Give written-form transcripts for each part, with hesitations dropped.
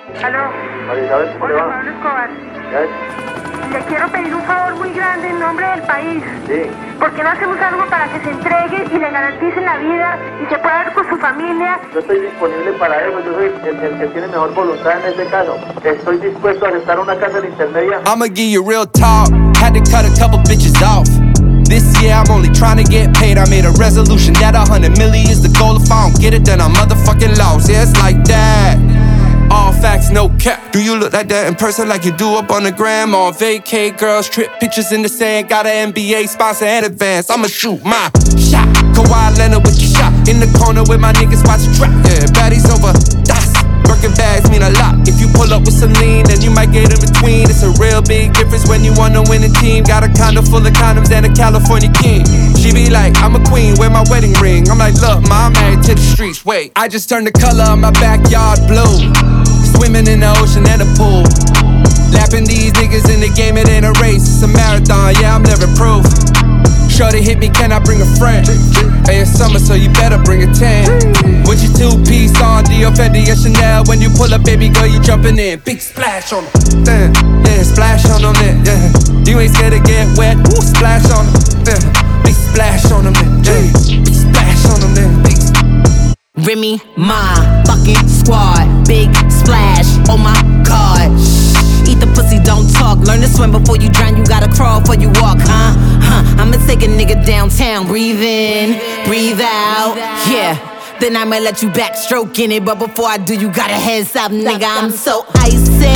Aló. María Isabel, ¿cómo le Hola, va? Pablo Escobar. ¿Ya es? Le quiero pedir un favor muy grande en nombre del país. Sí. ¿Por qué no hacemos algo para que se entregue y le garanticen la vida y se pueda ver con su familia? Yo estoy disponible para eso, yo soy el que tiene mejor voluntad en este caso. Estoy dispuesto a aceptar una casa en intermedia. I'ma give you real talk. Had to cut a couple bitches off. This year I'm only trying to get paid. I made a resolution that 100 million is the goal. If I don't get it, then I'm motherfucking lost. Yeah, it's like that. All facts, no cap. Do you look like that in person like you do up on the gram? On vacay, girls, trip pictures in the sand. Got an NBA sponsor and advance. I'ma shoot my shot. Kawhi Leonard with your shot. In the corner with my niggas watch it drop. Yeah, baddies over das. Birkin bags mean a lot. If you pull up with some lean, then you might get in between. It's a real big difference when you wanna win a team. Got a condo full of condoms and a California king. She be like, I'm a queen, wear my wedding ring. I'm like, look, ma, I'm married to the streets. Wait, I just turned the color of my backyard blue. Swimming in the ocean and the pool. Lapping these niggas in the game, it ain't a race, it's a marathon, yeah, I'm never proof. Shorty hit me, can I bring a friend? Hey, it's summer, so you better bring a 10. With your two-piece on, Dior, Fendi, or Chanel. When you pull up, baby girl, you jumping in. Big splash on them, yeah, splash on them, yeah. You ain't scared to get wet, woo, splash on them, yeah. Big splash on them, yeah. Big splash on them, yeah. Big Remy, my fucking squad. Big splash, oh my god. Eat the pussy, don't talk. Learn to swim before you drown. You gotta crawl before you walk, huh? I'ma take a nigga downtown. Breathe in, breathe out, yeah. Then I might let you backstroke in it. But before I do, you gotta heads up, nigga. I'm so icy.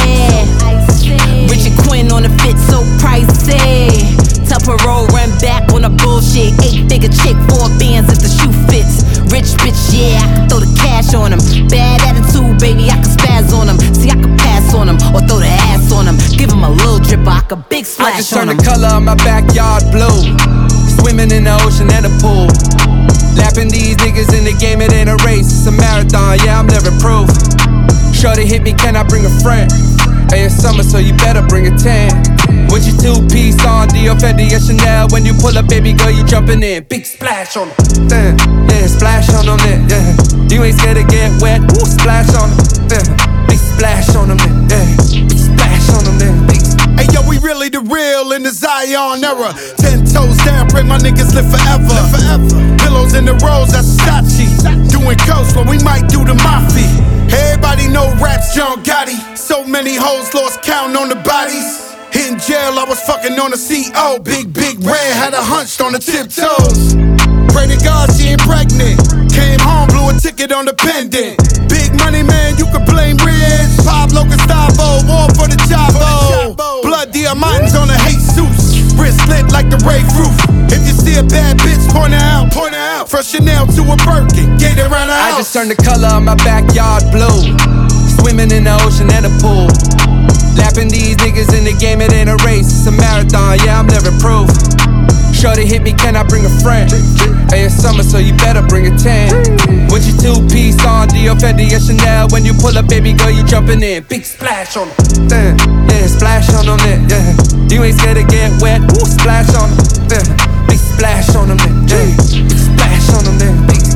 Richard Quinn on the fit, so pricey. Tell parole, run back on the bullshit. 8-figure chick, 4 bands if the shoe fits. Rich bitch, yeah, I can throw the cash on him. Bad attitude, baby, I can spaz on him. See, I can pass on him or throw the ass on him. Give him a little drip, I can big splash on him. I just turned the color of my backyard blue. Swimming in the ocean and the pool. Lapping these niggas in the game, it ain't a race, it's a marathon, yeah, I'm never proof. Shorty hit me, can I bring a friend? Hey, it's summer, so you better bring a 10. With your two-piece on, Dior, Fendi, or Chanel. When you pull up, baby girl, you jumping in. Big splash on them, yeah, splash on them, yeah. You ain't scared to get wet, woo, splash on them, yeah. Big splash on them, yeah. Big splash on them, yeah. Big Hey yo, we really the real in the Zion era. 10 toes down, pray my niggas live forever. Pillows in the rolls, that's Versace. Doing coast, but we might do the mafia. Everybody know raps, John Gotti. So many hoes lost count on the bodies. In jail, I was fucking on the CO. Big red, had her hunched on the tiptoes. Pray to God she ain't pregnant. Came home, blew a ticket on the pendant. Big money man, you can blame Riz. Pablo Gustavo, war for the Chavo. Blood diamonds on the Jesus. Wrist lit like the Ray roof. If you see a bad bitch, point her out. From Chanel to a Birkin, get it around the house. I just turned the color of my backyard blue. Swimming in the ocean and the pool. Lapping these niggas in the game, it ain't a race, it's a marathon, yeah, I'm never proof. Shorty hit me, can I bring a friend? Hey, it's summer, so you better bring a 10. With your two-piece on, Dior, Fendi, or Chanel. When you pull up, baby girl, you jumping in. Big splash on them, yeah, splash on them, yeah. You ain't scared to get wet, woo, splash on them, yeah. Big splash on them, yeah. Big splash on them, yeah. Big.